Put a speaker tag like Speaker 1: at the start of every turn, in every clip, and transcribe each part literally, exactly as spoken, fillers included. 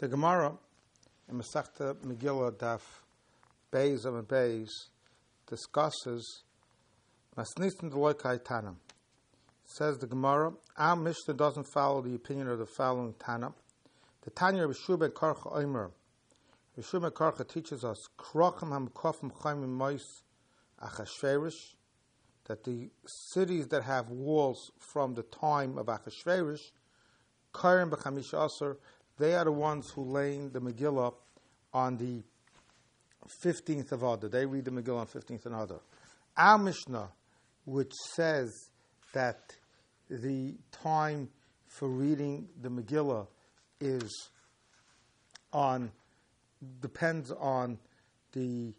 Speaker 1: The Gemara in Masechta Megillah Daf Beis and Beis discusses Masnisin Deloikai Tanam. Says the Gemara, our Mishnah doesn't follow the opinion of the following Tana. The Tanya of Yeshua ben Karcha Omer. Yeshua ben Karcha teaches us Krochem HaMekofim Chaim Mois Achashverosh, that the cities that have walls from the time of Achashverosh, Karen b'Chamisha Asar, they are the ones who lay the Megillah on the fifteenth of Adar. They read the Megillah on fifteenth of Adar. Our Mishnah, which says that the time for reading the Megillah is on depends on the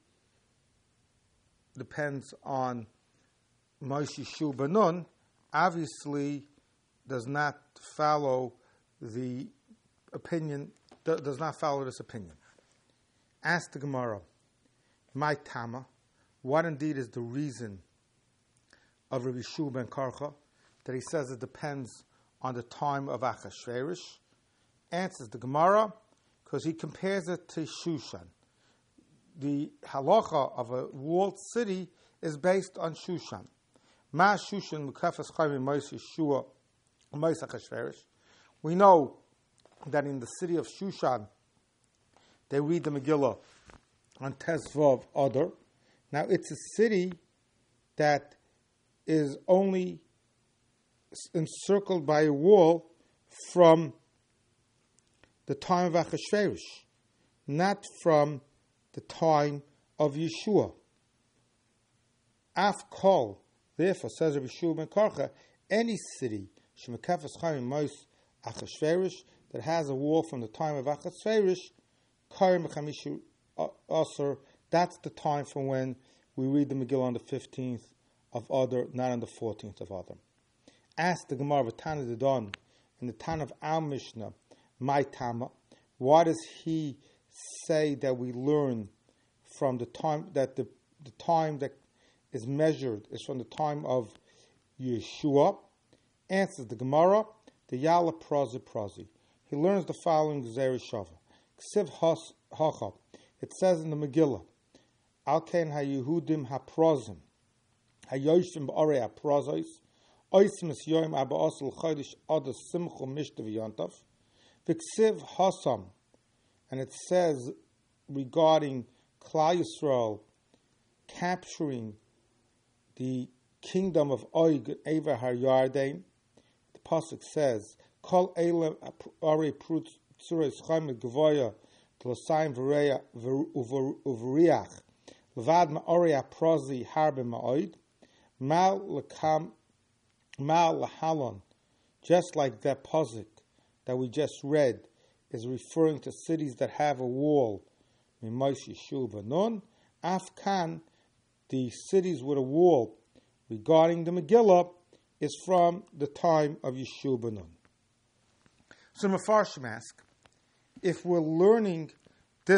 Speaker 1: depends on Moshe Shu Banun, obviously does not follow the opinion, does not follow this opinion. Ask the Gemara, my Tama, what indeed is the reason of Rabbi Shu ben Karcha that he says it depends on the time of Achashverosh? Answers the Gemara, because he compares it to Shushan. The halacha of a walled city is based on Shushan. Ma Shushan mukafas chayim mois Yeshua mois Achashverosh. We know that in the city of Shushan, they read the Megillah on Tezvav Adar. Now, it's a city that is only encircled by a wall from the time of Achashverosh, not from the time of Yeshua. Af kol, therefore, says Rabbi Shua ben Karcha, any city shemekafas chayim mois Achashverosh that has a wall from the time of Achashverosh, Karim Chamishu Asar, that's the time from when we read the Megillah on the fifteenth of Adar, not on the fourteenth of Adar. Ask the Gemara of Tana Dedon in the Tana of our Mishnah, my Tama, why does he say that we learn from the time that the, the time that is measured is from the time of Yeshua? Answers the Gemara, the Yala Prazi Prazi. He learns the following Zeri Shava. Ksiv Hacha. It says in the Megillah, Alken HaYehudim HaPrazim HaYoshim B'Orei HaPrazos Oisim Es Yoim Abba Osel Chodesh Adar Simcha Mishtav Yontav V'Ksiv Hasam. And it says regarding Klal Yisrael capturing the kingdom of Og Ever HaYarden, the pasuk says, Kol Eila Arei Prut Tzuros Chaim Gvoya Tlosayim V'Reya Uvriach Levad Ma'orei HaPrazi Harbe Ma'od Mal Lekam Mal Lahalon. Just like that pasuk that we just read is referring to cities that have a wall. Mimos Yeshu V'Nun Afkan, the cities with a wall regarding the Megillah is from the time of Yeshu B'Nun. So Mefarshim ask, if we're learning this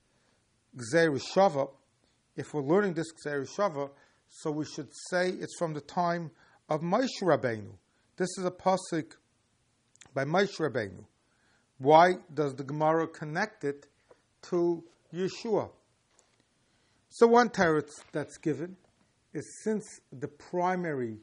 Speaker 1: Gzei Shava, if we're learning this Gzei Shava, so we should say it's from the time of Moshe Rabbeinu. This is a pasuk by Moshe Rabbeinu. Why does the Gemara connect it to Yeshua? So one teretz that's given is since the primary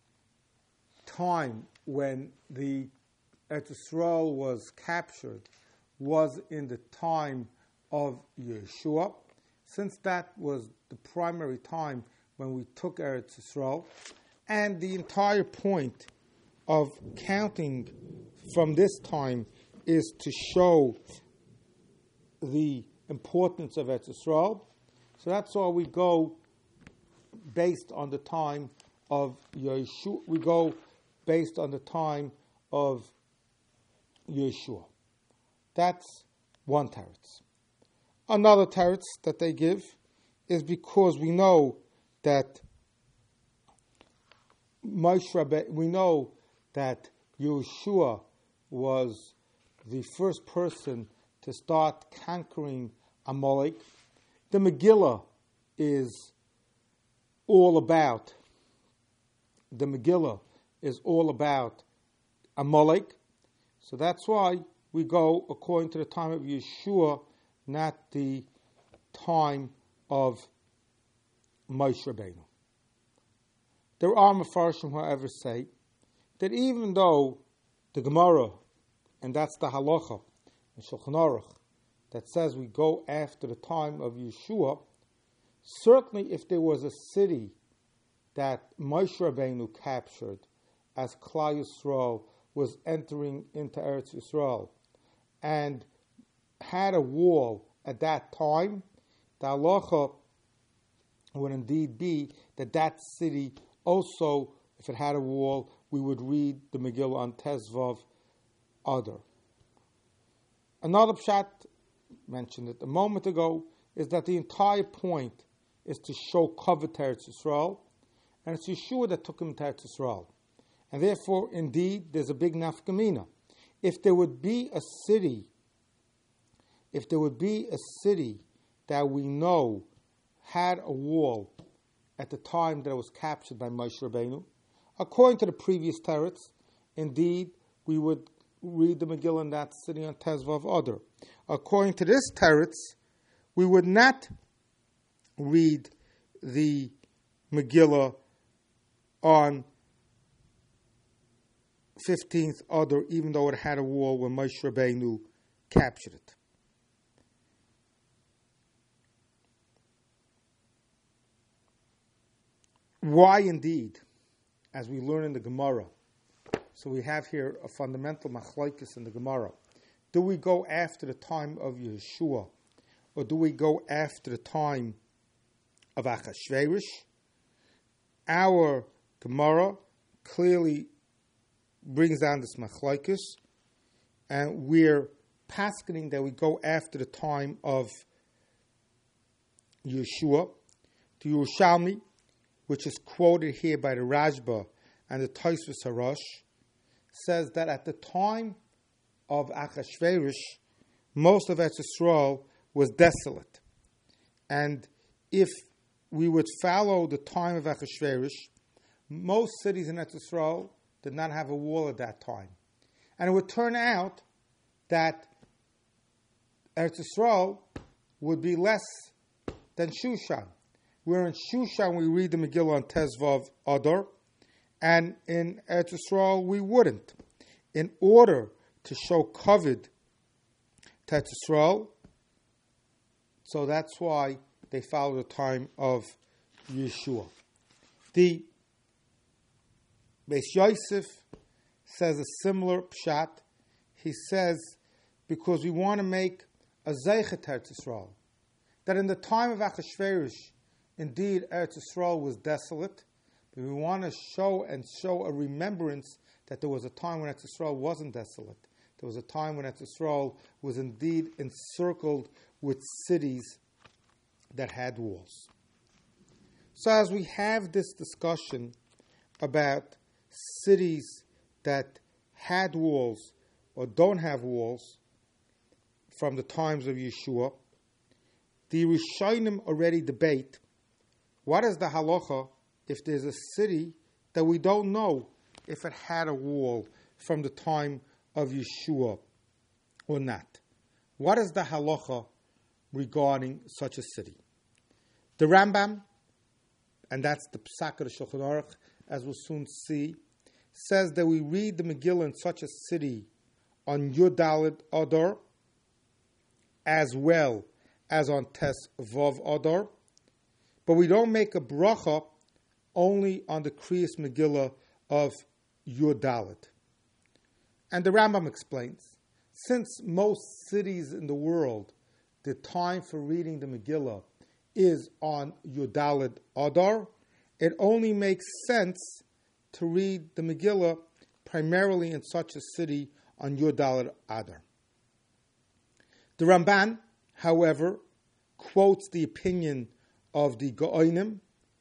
Speaker 1: time when the Eretz Yisrael was captured was in the time of Yeshua, since that was the primary time when we took Eretz Yisrael, and the entire point of counting from this time is to show the importance of Eretz Yisrael. So that's why we go based on the time of Yeshua. We go based on the time of Yeshua. That's one teretz. Another teretz that they give is because we know that Moshe Rabbe, we know that Yeshua was the first person to start conquering Amalek. The Megillah is all about the Megillah is all about Amalek. So that's why we go according to the time of Yeshua, not the time of Moshe Rabbeinu. There are Mefarshim, however, say that even though the Gemara, and that's the halacha in Shulchan Aruch, that says we go after the time of Yeshua, certainly if there was a city that Moshe Rabbeinu captured as Klal Yisrael was entering into Eretz Yisrael and had a wall at that time, the halacha would indeed be that that city also, if it had a wall, we would read the Megillah on Tezvav Adar. Another pshat, mentioned it a moment ago, is that the entire point is to show covet to Eretz Yisrael, and it's Yeshua that took him to Eretz Yisrael. And therefore, indeed, there's a big nafkamina. If there would be a city, if there would be a city that we know had a wall at the time that it was captured by Moshe Rabbeinu, according to the previous teretz, indeed, we would read the Megillah in that city on Tezvav Adar. According to this teretz, we would not read the Megillah on fifteenth Adar, even though it had a wall when Moshe Rabbeinu captured it. Why indeed, as we learn in the Gemara, so we have here a fundamental machlokes in the Gemara. Do we go after the time of Yeshua, or do we go after the time of Achashverosh? Our Gemara clearly brings down this machlokes, and we're paskening that we go after the time of Yeshua. The Yerushalmi, which is quoted here by the Rashba and the Tosfos Harash, says that at the time of Achashverosh, most of Eretz Yisrael was desolate. And if we would follow the time of Achashverosh, most cities in Eretz Yisrael did not have a wall at that time. And it would turn out that Eretz Yisrael would be less than Shushan. Where in Shushan we read the Megillah on Tezvav Adar, and in Eretz Yisrael we wouldn't. In order to show kavod to Eretz Yisrael, so that's why they follow the time of Yeshua. The Beis Yosef says a similar pshat. He says, because we want to make a zeichet to Eretz Yisrael, that in the time of Achashverosh, indeed, Eretz Yisrael was desolate, but we want to show and show a remembrance that there was a time when Eretz Yisrael wasn't desolate. There was a time when Eretz Yisrael was indeed encircled with cities that had walls. So as we have this discussion about cities that had walls or don't have walls from the times of Yeshua, the Rishonim already debate what is the halacha if there's a city that we don't know if it had a wall from the time of Yeshua or not. What is the halacha regarding such a city? The Rambam, and that's the Psak of the Shulchan Aruch, as we'll soon see, says that we read the Megillah in such a city on Yud Daled Adar as well as on Tes Vav Adar, but we don't make a bracha only on the Kriyas Megillah of Yud Daled. And the Rambam explains, since most cities in the world, the time for reading the Megillah is on Yud Daled Adar, it only makes sense to read the Megillah primarily in such a city on Yud Daled Adar. The Ramban, however, quotes the opinion of the Gaonim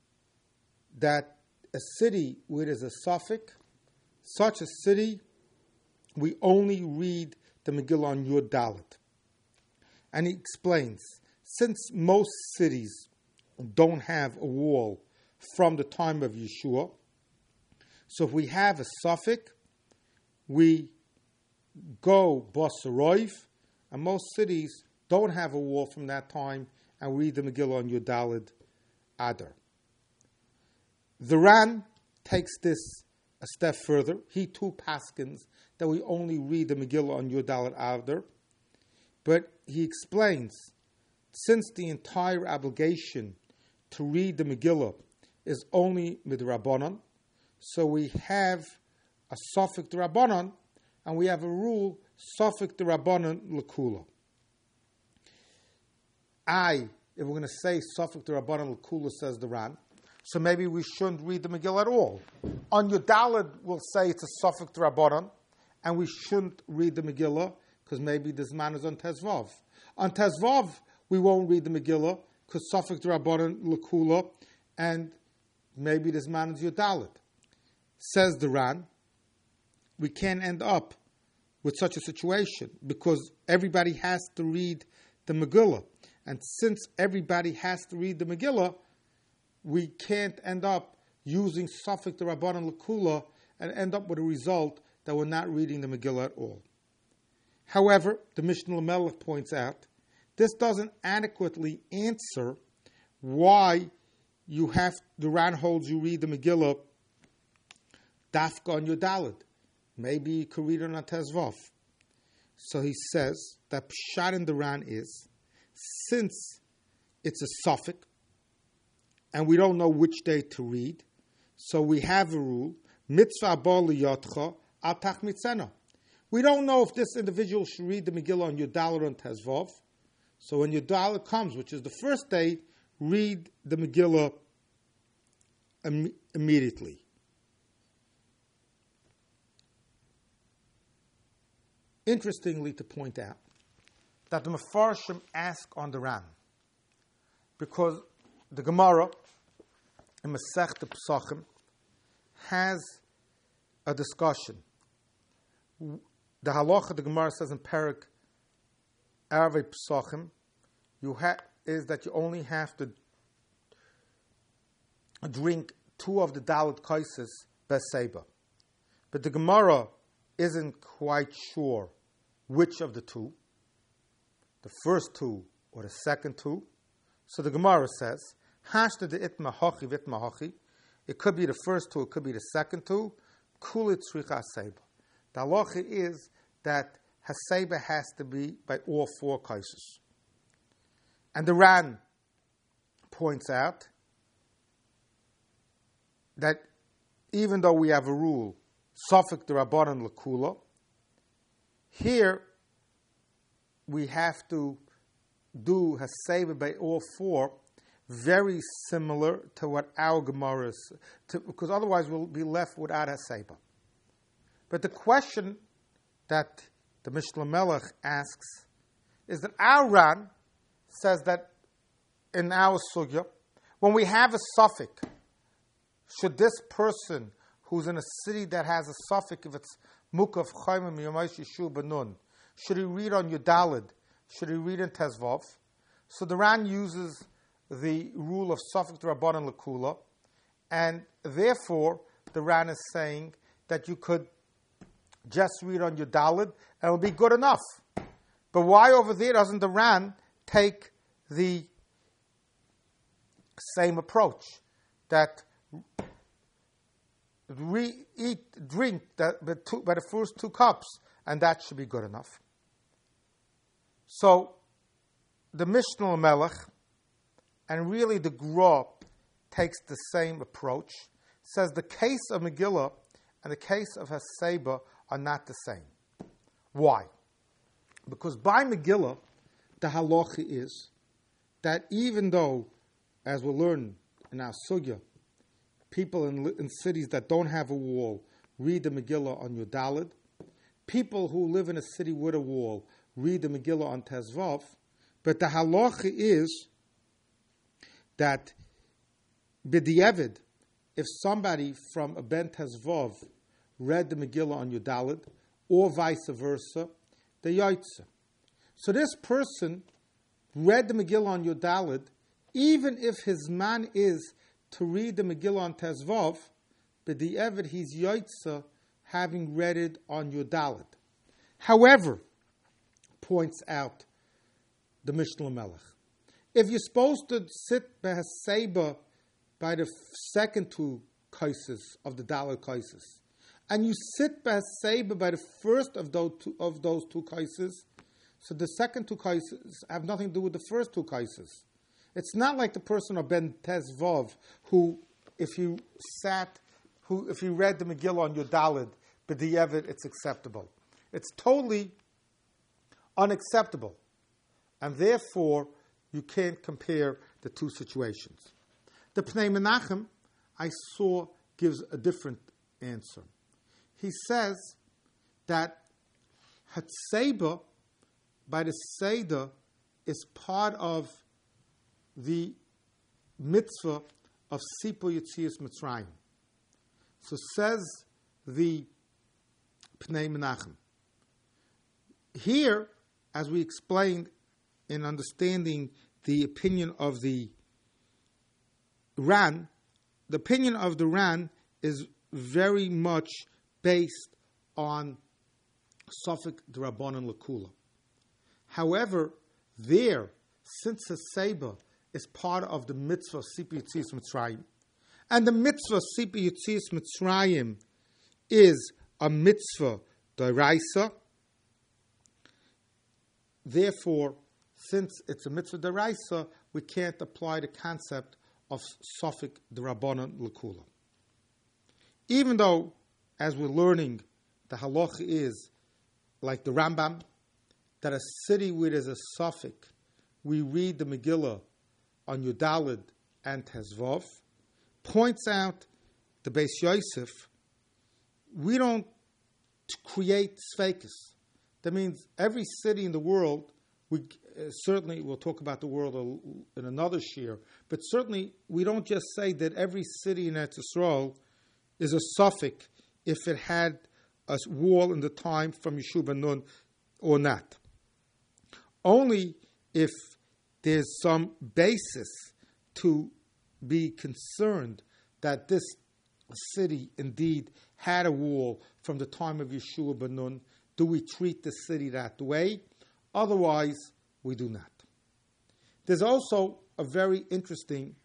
Speaker 1: that a city where there's a suffix, such a city, we only read the Megillah on Yud Daled. And he explains, since most cities don't have a wall from the time of Yeshua, so if we have a suffix, we go Bosaroiv, and most cities don't have a wall from that time and read the Megillah on Yud Daled Adar. The Ran takes this a step further. He too paskins that we only read the Megillah on Yud Daled Adar, but he explains, since the entire obligation to read the Megillah is only midrabanan, so we have a suffix d'Rabbanan, and we have a rule suffix d'Rabbanan l'kula. I, if we're going to say suffix d'Rabbanan l'kula, says the Ran, so maybe we shouldn't read the Megillah at all. On Yud Daled, we'll say it's a suffix d'Rabbanan, and we shouldn't read the Megillah because maybe this man is on Tezvav. On Tezvav, we won't read the Megillah because suffix d'Rabbanan l'kula, and maybe this man is Yud Daled. Says the Ran, we can't end up with such a situation because everybody has to read the Megillah. And since everybody has to read the Megillah, we can't end up using suffix d'Rabbanan l'kula and end up with a result that we're not reading the Megillah at all. However, the Mishnah Lamelech points out, this doesn't adequately answer why you have, the Ran holds you read the Megillah dafka on Yud Daled. Maybe you could read it on Tezvav. So he says that pshat in the Ran is, since it's a suffix, and we don't know which day to read, so we have a rule, mitzvah ba liyotcha al tachmitzena. We don't know if this individual should read the Megillah on Yud Daled or on Tezvav. So when Yud Daled comes, which is the first day, read the Megillah im- immediately. Interestingly to point out that the Mefarshim ask on the Ran, because the Gemara in Masechta Pesachim has a discussion. The halacha, the Gemara says in Perek Arvei Pesachim, you ha- is that you only have to drink two of the Dalet Kaises Beseba. But the Gemara isn't quite sure which of the two, the first two or the second two. So the Gemara says, Hashta de itma hachi vitma hachi. It could be the first two, it could be the second two. Kulit tzricha haseba. The halacha is that haseba has to be by all four kaises. And the Ran points out that even though we have a rule, suffix d'Rabbanan l'kula, here we have to do haseba by all four, very similar to what our Gemara is, to, because otherwise we'll be left without haseba. But the question that the Mishnah Melech asks is that our Ran says that in our sugya, when we have a suffix, should this person who's in a city that has a suffix, if it's Mukaf Chaimim Yomash Yishu Benun, should he read on Yud Daled? Should he read in Tezvav? So the Ran uses the rule of suffix d'Rabbanan l'kula, and therefore the Ran is saying that you could just read on Yud Daled and it'll be good enough. But why over there doesn't the Ran take the same approach, that we eat, drink that by, two, by the first two cups, and that should be good enough? So the Mishnah Melech and really the Gra takes the same approach, says the case of Megillah and the case of Haseba are not the same. Why? Because by Megillah, the halacha is that even though, as we'll learn in our sugya, people in, in cities that don't have a wall read the Megillah on Yud Daled, people who live in a city with a wall read the Megillah on Tezvav, but the halacha is that b'di'evid, if somebody from a Ben Tezvav read the Megillah on Yud Daled, or vice versa, the Yaitse. So this person read the Megillah on Yud Daled, even if his man is to read the Megillah on Tezvav, b'di'evid he's Yaitse having read it on Yud Daled. However, points out the Mishnah Melech, if you're supposed to sit behaseba by the second two kaises of the Dalet kaises, and you sit behaseba by the first of those two, of those two kaises, so the second two kaises have nothing to do with the first two kaises. It's not like the person of Ben Tezvov who, if you sat, who if you read the Megillah on your Dalet, b'di'evet, it's acceptable. It's totally unacceptable, and therefore you can't compare the two situations. The Pnei Menachem I saw gives a different answer. He says that Hatseba by the Seder is part of the mitzvah of Sipur Yetzias Mitzrayim. So says the Pnei Menachem. Here, as we explained in understanding the opinion of the Ran, the opinion of the Ran is very much based on Sofik D'Rabbanan L'Kula. However, there, since Haseba is part of the mitzvah of Sipur Yetzias Mitzrayim, and the mitzvah of Sipur Yetzias Mitzrayim is a mitzvah d'oraisa, therefore, since it's a mitzvah d'oraisa, we can't apply the concept of Sofik D'Rabbanan L'Kula. Even though, as we're learning, the halacha is, like the Rambam, that a city where there's a suffix, we read the Megillah on Yudalid and Tezvov, points out the Beis Yosef, we don't create sfeikis. That means every city in the world, we uh, certainly, we'll talk about the world in another shir, but certainly we don't just say that every city in Eretz Yisrael is a suffix if it had a wall in the time from Yeshua ben Nun or not. Only if there's some basis to be concerned that this city indeed had a wall from the time of Yeshua ben Nun, do we treat the city that way? Otherwise, we do not. There's also a very interesting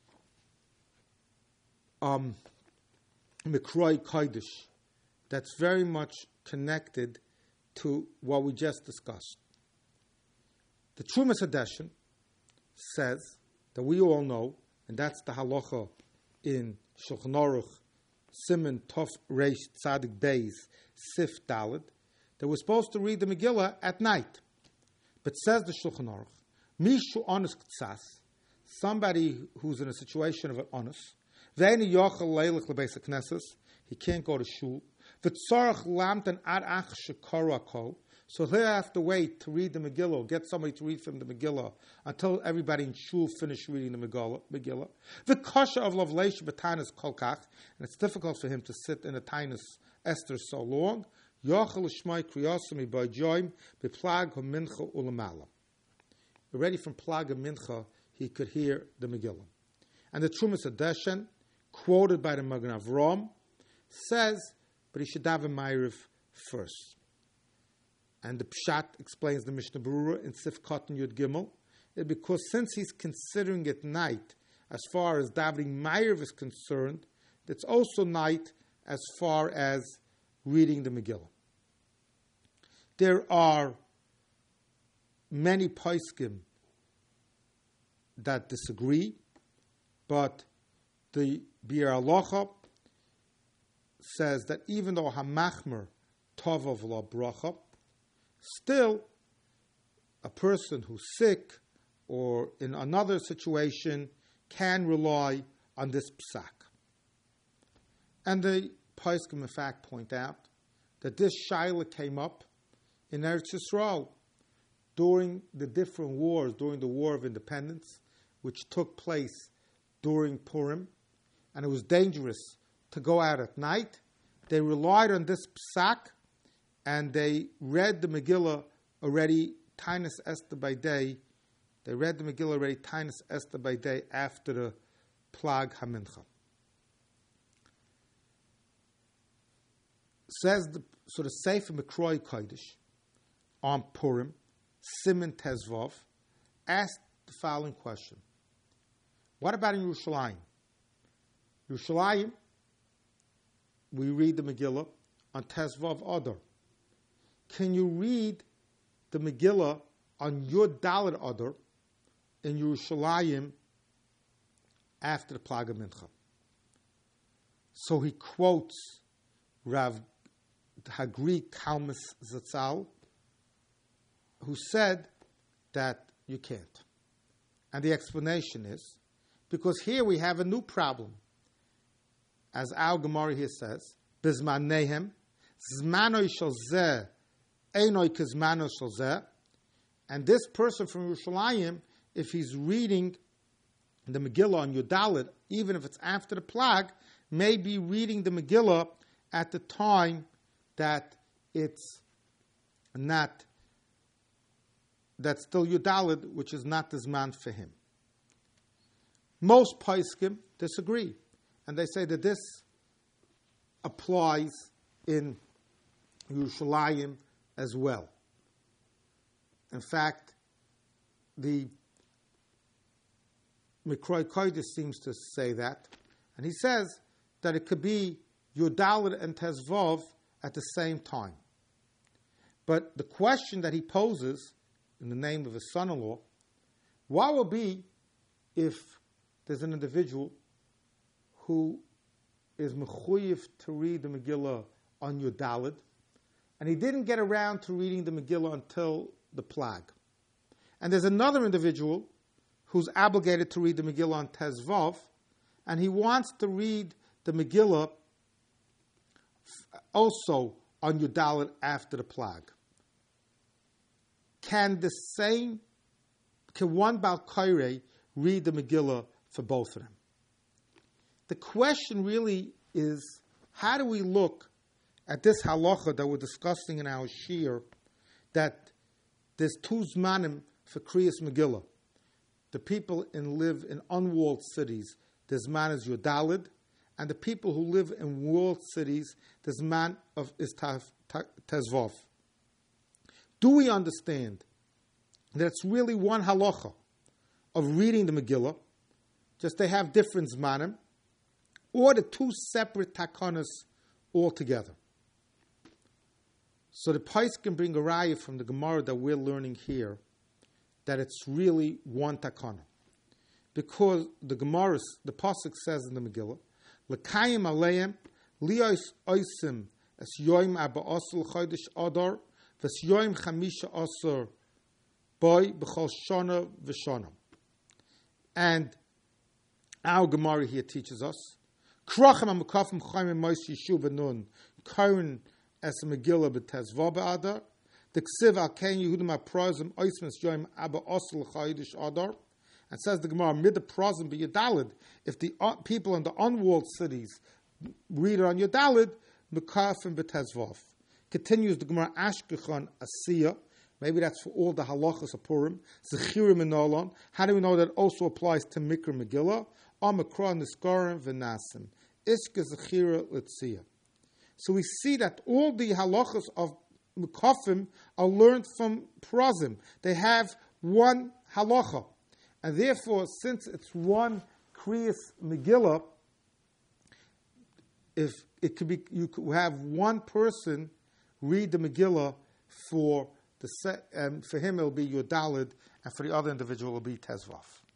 Speaker 1: um, Mikroi Kodesh that's very much connected to what we just discussed. The Trumas Hadeshin says that we all know, and that's the halacha in Shulchan Aruch, Siman Tov Reish Tzadik Beis Sif Daled, that we're supposed to read the Megillah at night. But says the Shulchan Aruch, Mishu Onus Ktsas, somebody who's in a situation of an onus, Ve'eni Yochel Leilich Lebeis HaKnesses, he can't go to shul, V'tzorach Lamten Ad Ach Shekorako, so he'll have to wait to read the Megillah, get somebody to read from the Megillah until everybody in shul finish reading the Megillah. The kasha of Lavleish b'tainus kolkach, and it's difficult for him to sit in a tainus Esther so long. Yochel l'shmai kriyosami by joim b'plag ha'mincha ulamala. Already from plag ha'mincha, he could hear the Megillah. And the Trumas Hadeshin, quoted by the Magen Avraham, says, but he should have a ma'ariv first. And the Pshat explains the Mishnah Berurah in Sif Katan Yud Gimel, because since he's considering it night, as far as davening ma'ariv is concerned, it's also night as far as reading the Megillah. There are many poskim that disagree, but the Bir Halacha says that even though Hamachmer Tov La Bracha, still a person who's sick or in another situation can rely on this psak. And the poskim in fact point out that this shaila came up in Eretz Yisrael during the different wars, during the War of Independence, which took place during Purim, and it was dangerous to go out at night. They relied on this psak, and they read the Megillah already, Tainus Esther by day. They read the Megillah already, Tainus Esther by day, after the Plag HaMincha. Says the, so the Sefer Mikroi Kodesh, on Purim, Siman Tezvov, asked the following question. What about in Yerushalayim? Yerushalayim, we read the Megillah on Tezvov Adar. Can you read the Megillah on Yud Daled Adar in Yerushalayim after the Plag of Mincha? So he quotes Rav Hagri Kalmas Zatzal, who said that you can't. And the explanation is, because here we have a new problem. As our Gemara here says, Bizman Nehem, Zmanoi shel zeh, Einoi kizmano shel zeh. And this person from Yerushalayim, if he's reading the Megillah on Yudalit, even if it's after the Plag, may be reading the Megillah at the time that it's not, that's still Yudalit, which is not the Zman for him. Most Paiskim disagree, and they say that this applies in Yerushalayim as well. In fact, the Mikroi Kodesh seems to say that, and he says that it could be Yudalit and Tezvov at the same time. But the question that he poses in the name of his son-in-law, what will be if there's an individual who is mechuyev to read the Megillah on Yudalit, and he didn't get around to reading the Megillah until the Plag. And there's another individual who's obligated to read the Megillah on Tezvov, and he wants to read the Megillah also on Yudalit after the Plag. Can the same, can one Bal Kairei read the Megillah for both of them? The question really is, how do we look at this halacha that we're discussing in our shir, that there's two zmanim for Kriyas Megillah. The people in live in unwalled cities, the zman is Yudalit, and the people who live in walled cities, the zman of is Tezvov. Do we understand that it's really one halacha of reading the Megillah, just they have different zmanim, or the two separate takanas altogether? So the Pais can bring a raya from the Gemara that we're learning here, that it's really one takana. Because the Gemara, the Pasuk says in the Megillah, L'kayim aleim liyos oisim es yoim abba osel chodesh adar ves yoim chamisha osir boy b'chol shana v'shana. And our Gemara here teaches us, Krochem ha-mekafim chayim mois yishu v'nun karin es Megillah b'tezvah b'adar the ksiv al-ken yehudim ha-prozim oisim es yoim abba osel chodesh adar. And says the Gemara, mid the prozim be Yudalid. If the uh, people in the unwalled cities read it on Yudalid, Mekafim b'tezvov. Continues the Gemara, Ashkechon Asiya. Maybe that's for all the halachas of Purim. Zechirim and Nolon. How do we know that also applies to Mikra Megillah? Omikra Niskarim v'Nasim. Ishke Zechira Litziya. So we see that all the halachas of Mekafim are learned from prozim. They have one halacha. And therefore, since it's one Kriyas Megillah, if it could be, you could have one person read the Megillah for the set, and for him it'll be Yudalid, and for the other individual it'll be Tezvav.